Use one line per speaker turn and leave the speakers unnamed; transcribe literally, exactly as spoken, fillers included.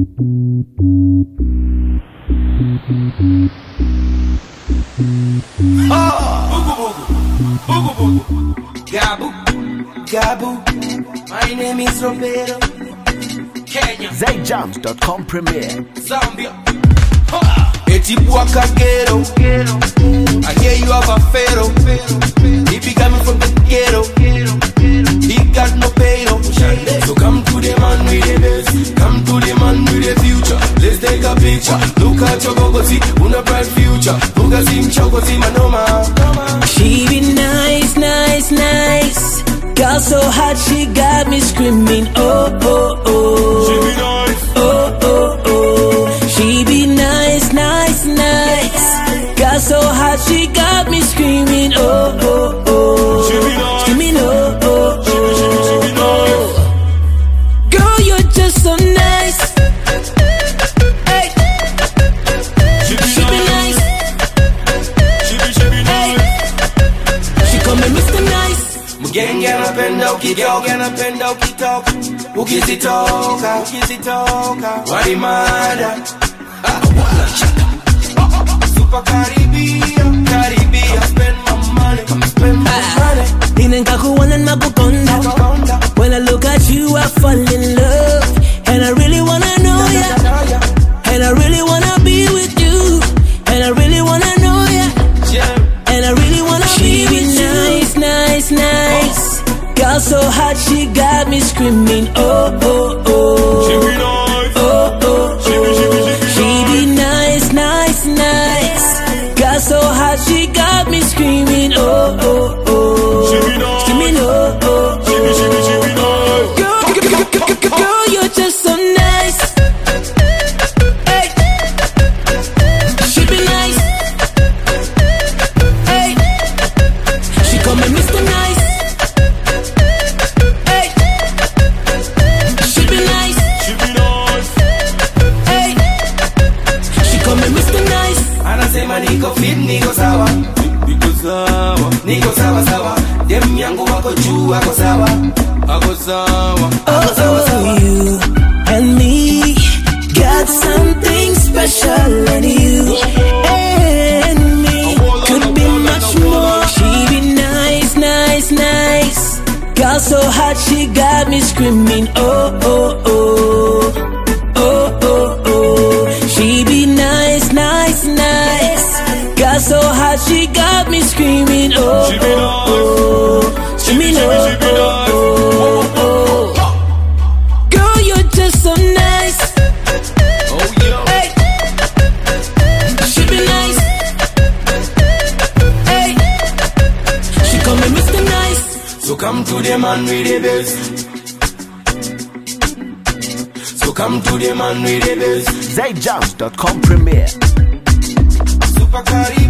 Gabu, Gabu, my name is Roberto. Kenya,
Zay Jams dot com premiere.
Zambia, Eti Buaka ghetto. I hear you have a pharaoh. He be coming from the ghetto. He got no payroll. So come to the man with the best. Come to the man with the future. Let's take a picture. Look at your gogosi, una bright future. Bugasim chogosi manoma.
She be nice, nice, nice. Girl so hot, she got me screaming. Oh, oh, oh.
She be nice.
Oh, oh, oh. She be nice, nice, nice. Girl so hot, she got me screaming. Oh, oh, oh.
She be nice.
Screaming. Oh, oh,
She be, she be, she be nice.
oh. Girl, you're just so nice. Hey.
She be
She be nice.
She be, she be nice.
She call me Mister Nice.
Mgenge anapenda ukitoka, anapenda ukitoka, ukizitoka, ukizitoka, walimada. Super Caribbean, Caribbean, spend my money, spend my money.
Ninenkakuwana nakukonda. When I look at you, I fall in love, and I really wanna know ya, and I really wanna be with you, and I really wanna know ya, and I really wanna be with you. Nice, nice, nice. Girl so hot, she got me screaming. Oh, oh, oh.
She be nice.
Oh, oh,
She be, she be, she be
oh. She be nice, nice, nice. Girl so hot, she got me screaming. Oh, oh, oh.
She be nice.
Screaming. Oh, oh,
She be, she be, she be nice.
Girl, girl, girl, girl, girl, you're just so nice. Hey. She be nice. Hey. She call me Mister Nice. Hey. She be nice.
She be nice.
Hey. She call me Mister Nice.
Anasema niko fit, niko sawa, niko sawa, niko sawa sawa. Dem yangu wako juu, wako sawa, wako sawa, wako sawa
Oh,
sawa.
you and me got something special, and you and me could be much more. She be nice, nice, nice. Girl so hot, she got me screaming. Oh, oh, oh. Oh, oh, oh. She be nice, nice, nice. Girl so hot, she got me screaming. Oh,
She be
oh,
nice.
oh.
She be, she be, she be nice.
Oh, oh, oh. Girl, you're just so nice.
Oh yeah.
Hey. She be nice. Hey. She call me Mister Nice.
So come to the man with the best. So come to the man with the best.
Zay Jams dot com premiere.
Super Caribbean.